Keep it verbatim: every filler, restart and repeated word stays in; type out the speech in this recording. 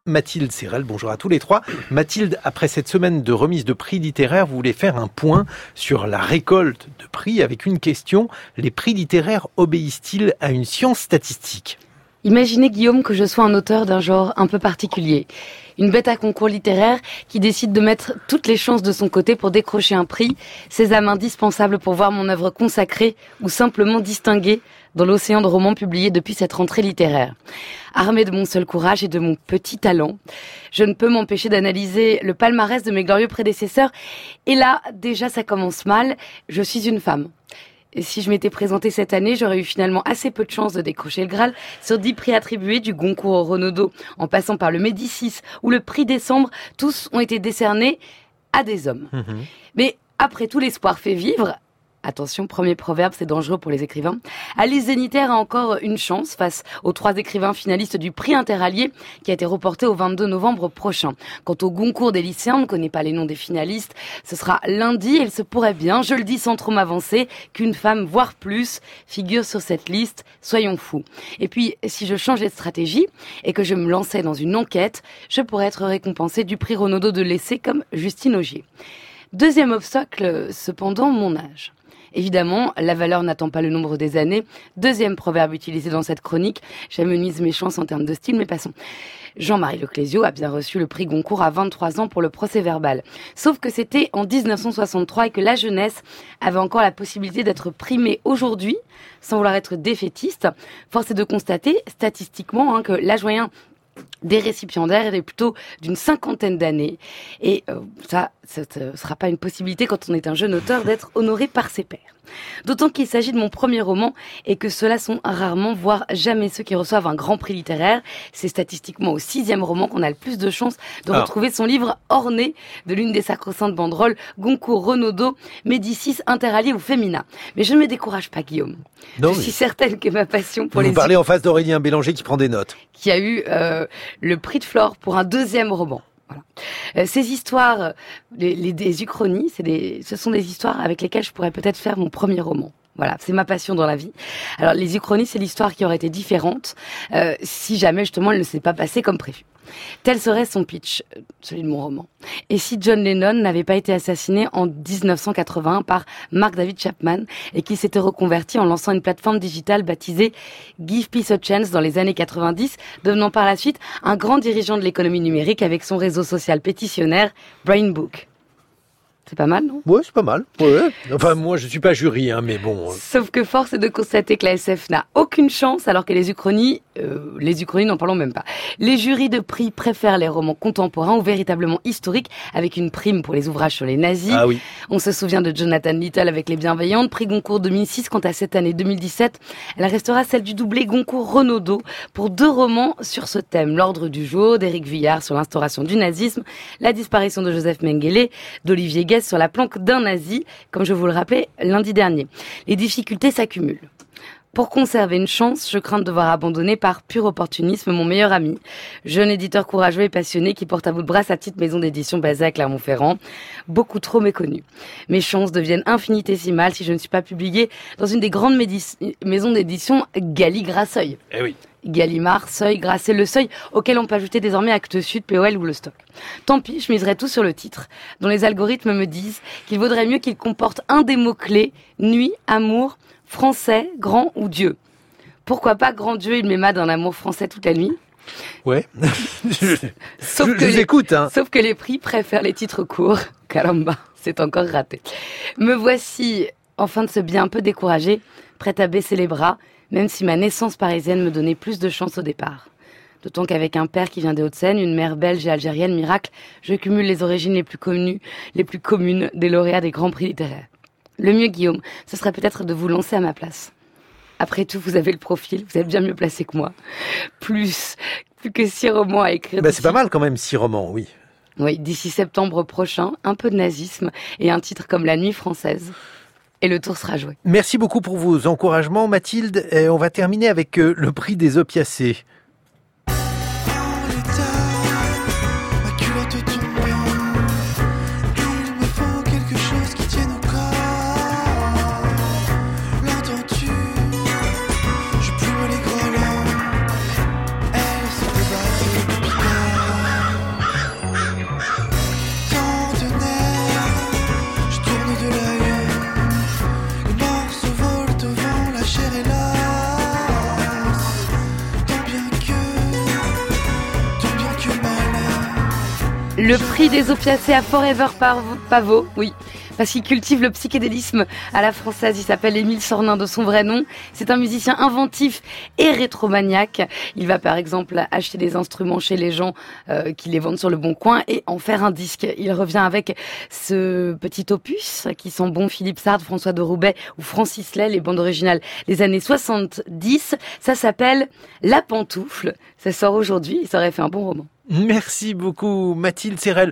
Mathilde Serrel, bonjour à tous les trois. Mathilde, après cette semaine de remise de prix littéraires, vous voulez faire un point sur la récolte de prix avec une question. Les prix littéraires obéissent-ils à une science statistique ? Imaginez, Guillaume, que je sois un auteur d'un genre un peu particulier. Une bête à concours littéraire qui décide de mettre toutes les chances de son côté pour décrocher un prix, sésame indispensable pour voir mon œuvre consacrée ou simplement distinguée dans l'océan de romans publiés depuis cette rentrée littéraire. Armée de mon seul courage et de mon petit talent, je ne peux m'empêcher d'analyser le palmarès de mes glorieux prédécesseurs. Et là, déjà, ça commence mal. Je suis une femme. Et si je m'étais présentée cette année, j'aurais eu finalement assez peu de chances de décrocher le Graal. Sur dix prix attribués, du Goncourt au Renaudot, en passant par le Médicis ou le prix Décembre, tous ont été décernés à des hommes. Mmh. Mais après tout, l'espoir fait vivre. Attention, premier proverbe, c'est dangereux pour les écrivains. Alice Zénitaire a encore une chance face aux trois écrivains finalistes du prix Interallié qui a été reporté au vingt-deux novembre prochain. Quant au Goncourt des lycéens, on ne connaît pas les noms des finalistes. Ce sera lundi et il se pourrait bien, je le dis sans trop m'avancer, qu'une femme, voire plus, figure sur cette liste. Soyons fous. Et puis, si je changeais de stratégie et que je me lançais dans une enquête, je pourrais être récompensée du prix Renaudot de l'essai comme Justine Augier. Deuxième obstacle, cependant, mon âge. Évidemment, la valeur n'attend pas le nombre des années. Deuxième proverbe utilisé dans cette chronique. J'amenuise mes chances en termes de style, mais passons. Jean-Marie Leclésio a bien reçu le prix Goncourt à vingt-trois ans pour le Procès-verbal. Sauf que c'était en dix-neuf cent soixante-trois et que la jeunesse avait encore la possibilité d'être primée aujourd'hui, sans vouloir être défaitiste. Force est de constater, statistiquement, hein, que l'âge moyen des récipiendaires est plutôt d'une cinquantaine d'années. Et euh, ça, ça ne sera pas une possibilité quand on est un jeune auteur d'être honoré par ses pairs. D'autant qu'il s'agit de mon premier roman et que ceux-là sont rarement, voire jamais ceux qui reçoivent un grand prix littéraire. C'est statistiquement au sixième roman qu'on a le plus de chances de ah. retrouver son livre orné de l'une des sacro-saintes banderoles Goncourt, Renaudot, Médicis, Interallié ou Femina. Mais je ne me décourage pas, Guillaume. Non, je suis certaine que ma passion pour vous les... Vous parlez en face d'Aurélien Bélanger qui prend des notes. Qui a eu euh, le prix de Flore pour un deuxième roman. Voilà. Euh, ces histoires, les, les, des uchronies, c'est des, ce sont des histoires avec lesquelles je pourrais peut-être faire mon premier roman. Voilà, c'est ma passion dans la vie. Alors, les uchronies, c'est l'histoire qui aurait été différente euh, si jamais, justement, elle ne s'est pas passée comme prévu. Tel serait son pitch, celui de mon roman. Et si John Lennon n'avait pas été assassiné en dix-neuf cent quatre-vingt-un par Mark David Chapman et qu'il s'était reconverti en lançant une plateforme digitale baptisée Give Peace a Chance dans les années quatre-vingt-dix, devenant par la suite un grand dirigeant de l'économie numérique avec son réseau social pétitionnaire Brain Book. C'est pas mal, non ? Ouais, c'est pas mal. Ouais. Enfin, moi, je suis pas jury, hein, mais bon. Sauf que force est de constater que la S F n'a aucune chance, alors que les uchronies, euh, les uchronies, n'en parlons même pas. Les jurys de prix préfèrent les romans contemporains ou véritablement historiques, avec une prime pour les ouvrages sur les nazis. Ah oui. On se souvient de Jonathan Little avec Les Bienveillantes, prix Goncourt deux mille six. Quant à cette année deux mille dix-sept, elle restera celle du doublé Goncourt-Renaudot pour deux romans sur ce thème. L'Ordre du jour d'Éric Vuillard sur l'instauration du nazisme, La disparition de Joseph Mengele d'Olivier Guest sur la planque d'un nazi, comme je vous le rappelais lundi dernier. Les difficultés s'accumulent. Pour conserver une chance, je crains de devoir abandonner par pur opportunisme mon meilleur ami, jeune éditeur courageux et passionné qui porte à bout de bras sa petite maison d'édition basée à Clermont-Ferrand, beaucoup trop méconnue. Mes chances deviennent infinitésimales si je ne suis pas publiée dans une des grandes médi- maisons d'édition Galli-Grasseuil. Eh oui. Gallimard, Seuil, Grasset, Le Seuil, auquel on peut ajouter désormais Actes Sud, P O L ou Le Stock. Tant pis, je miserai tout sur le titre, dont les algorithmes me disent qu'il vaudrait mieux qu'il comporte un des mots-clés, nuit, amour, français, grand ou Dieu. Pourquoi pas grand Dieu, il m'aima d'un amour français toute la nuit ? Ouais, je, sauf je, que je les, vous écoute. Hein. Sauf que les prix préfèrent les titres courts. Caramba, c'est encore raté. Me voici, enfin de ce bien un peu découragé, prête à baisser les bras, même si ma naissance parisienne me donnait plus de chance au départ. D'autant qu'avec un père qui vient des Hauts-de-Seine, une mère belge et algérienne, miracle, je cumule les origines les plus connues, les plus communes des lauréats des grands prix littéraires. Le mieux, Guillaume, ce serait peut-être de vous lancer à ma place. Après tout, vous avez le profil, vous êtes bien mieux placé que moi. Plus, plus que six romans à écrire. Bah, c'est pas mal quand même, six romans, oui. Oui, d'ici septembre prochain, un peu de nazisme et un titre comme La Nuit française. Et le tour sera joué. Merci beaucoup pour vos encouragements, Mathilde. Et on va terminer avec euh, le prix des opiacés. chair et l'os. Tant bien que, tant bien que malheur. Le prix des opiacés à Forever Pavot, oui. Parce qu'il cultive le psychédélisme à la française. Il s'appelle Émile Sornin de son vrai nom. C'est un musicien inventif et rétromaniaque. Il va par exemple acheter des instruments chez les gens euh, qui les vendent sur le Bon Coin et en faire un disque. Il revient avec ce petit opus qui sent bon Philippe Sard, François de Roubaix ou Francis Lay, les bandes originales des années soixante-dix. Ça s'appelle La Pantoufle. Ça sort aujourd'hui. Ça aurait fait un bon roman. Merci beaucoup Mathilde Serrel.